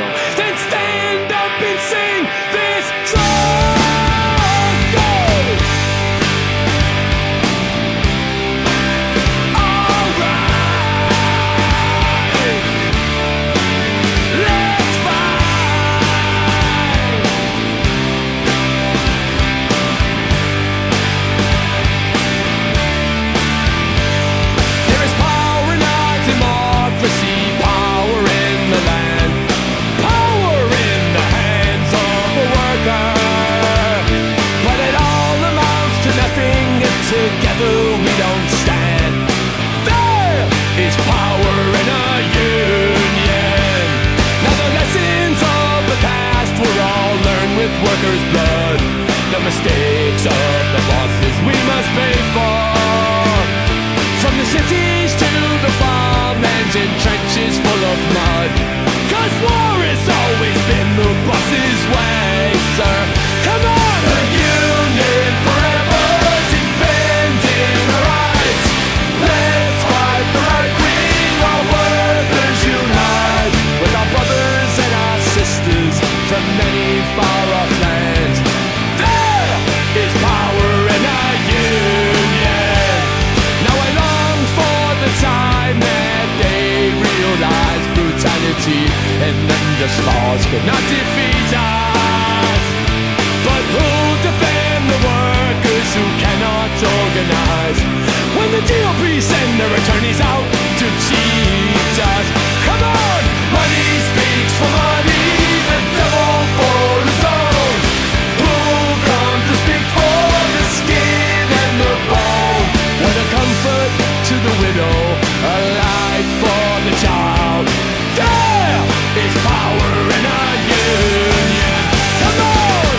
then stand up and sing this song. Together we don't stand. There is power in a union. Now the lessons of the past were all learned with workers' blood. The mistakes of the bosses we must pay for. From the cities to the farmlands in trenches full of mud. 'Cause war has always been the boss's way, sir. Come on, the union forever. From many far-off lands, there is power in a union. Now I long for the time that they realize brutality and unjust laws could not defeat us. But who'll defend the workers who cannot organize when the GOP send their attorneys out to cheat us? Come on, money speaks for money. The devil for his own. Who'll come to speak for the skin and the bone? What a comfort to the widow, a life for the child. There is power in a union. Come on!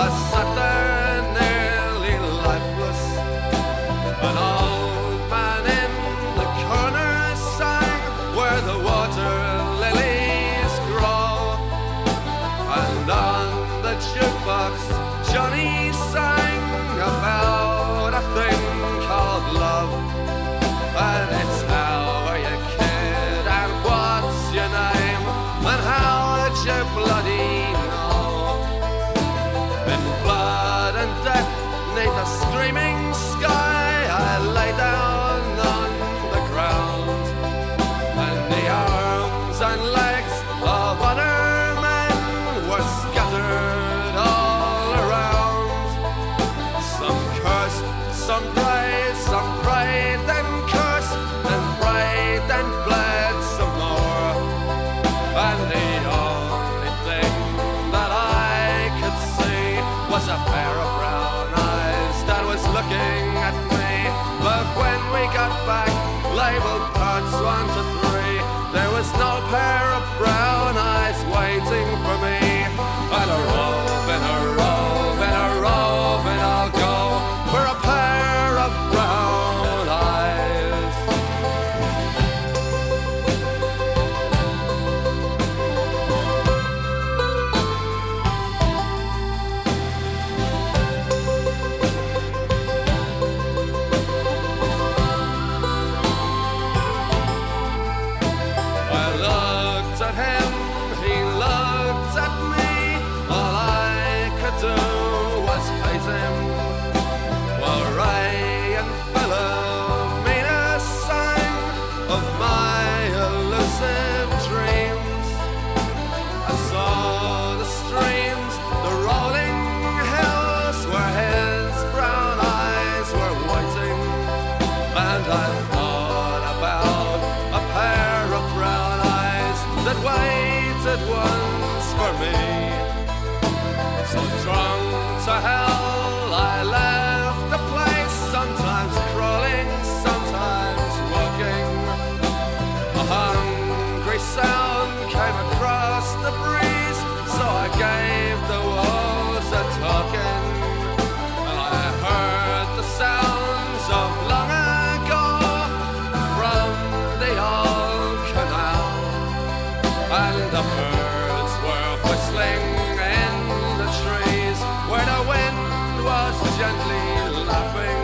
I sat there nearly lifeless. An old man in the corner sang where the water lilies grow. And on the jukebox Johnny sang about a thing called love. And it's how are you, kid, and what's your name, and how would you bloody know? In blood and death, 'neath a screaming sky, I lay down on the ground, and the arms and legs of other men were scattered all around. Some cursed, some prayed, then cursed, then prayed, then bled some more. And the only thing that I could see was a pair of brown eyes that was looking at me. But when we got back, labeled parts 1 to 3, there was no pair of brown eyes waiting for me. And a robe, and a robe, and a robe, and I'll go for a pair of brown eyes. I looked at him, he looked at me. All I could do was hate him. While Ray and Philomena sang of my elusive dreams, I saw the streams, the rolling hills where his brown eyes were waiting. And I thought about a pair of brown eyes that waited once for me. So drunk to hell, I left the place, sometimes crawling, sometimes walking. A hungry sound came across the breeze, so I gave the wolves a talking. And I heard the sounds of long ago from the old canal. And the birds were whistling in the trees where the wind was gently laughing.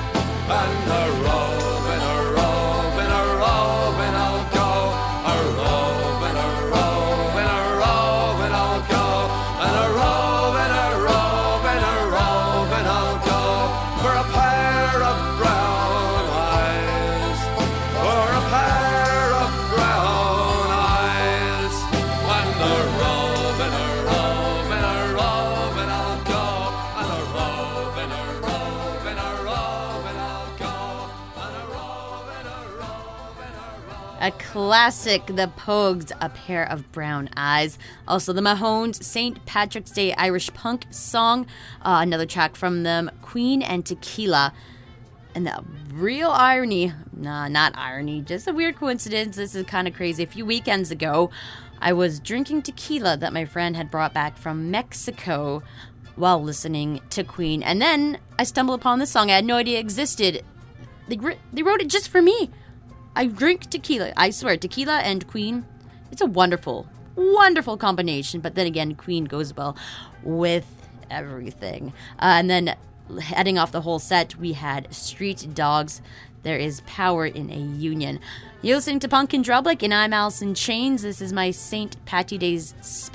And a robe, and a robe, and a robe, and I'll go. A robe, and a robe, and a robe, and I'll go. And a robe, and a robe, and a robe, and I'll go for a pair of brown eyes, for a pair of brown eyes. And a robe, and a robe, and a robe, and I'll go. And a robe, and a robe, and a robe, and I'll go. And a robe, and a robe, and a robe. A classic, The Pogues, A Pair of Brown Eyes. Also, the Mahones, St. Patrick's Day Irish punk song. Another track from them, Queen and Tequila. And the real irony, not irony, just a weird coincidence. This is kind of crazy. A few weekends ago, I was drinking tequila that my friend had brought back from Mexico while listening to Queen. And then I stumbled upon this song I had no idea existed. They wrote it just for me. I drink tequila. I swear, tequila and Queen, it's a wonderful, wonderful combination. But then again, Queen goes well with everything. And then heading off the whole set, we had Street Dogs. There is power in a union. You're listening to Punk and Drublic, and I'm Allison Chains. This is my St. Patty Days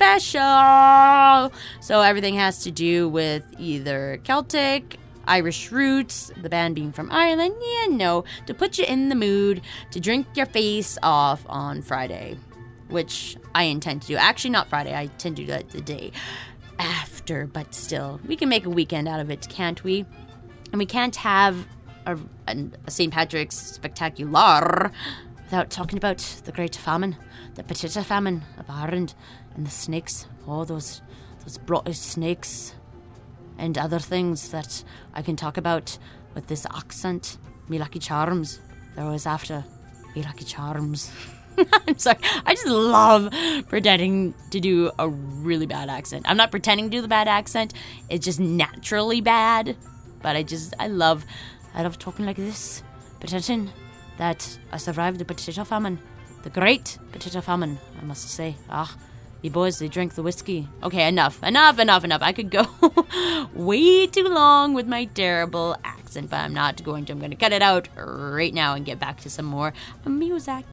special. So everything has to do with either Celtic, Irish roots, the band being from Ireland, to put you in the mood to drink your face off on Friday, which I intend to do. Actually, not Friday. I intend to do that the day after, but still, we can make a weekend out of it, can't we? And we can't have a St. Patrick's spectacular without talking about the Great Famine, the Potato Famine of Ireland, and the snakes, those bloody snakes, and other things that I can talk about with this accent. Me lucky charms. They're always after me lucky charms. I'm sorry. I just love pretending to do a really bad accent. I'm not pretending to do the bad accent. It's just naturally bad. But I love talking like this. Pretending that I survived the potato famine. The great potato famine, I must say. You boys, they drink the whiskey. Okay, enough. I could go way too long with my terrible accent, but I'm not going to. I'm going to cut it out right now and get back to some more music.